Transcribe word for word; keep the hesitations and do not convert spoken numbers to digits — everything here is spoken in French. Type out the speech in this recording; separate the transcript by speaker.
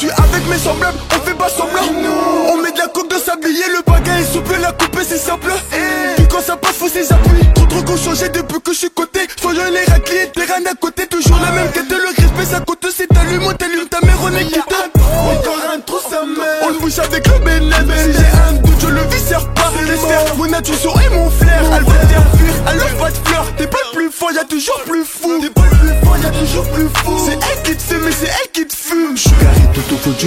Speaker 1: suis avec mes semblables, on fait pas semblant. On met de la coke dans s'habiller, le bagage est souple, la coupe c'est simple. Puis quand ça passe faut ses appuis. Trop trop qu'on changé depuis que je suis coté. Soyons les raclés, terrain à côté, toujours la même quête. Le respect ça coûte, c'est t'allume, on t'allume ta mère, on est quitte. Encore un trou sa mère. On le bouge avec le bénéfice. Si j'ai un doute, je le viscère pas. Laisse faire, mon nature sur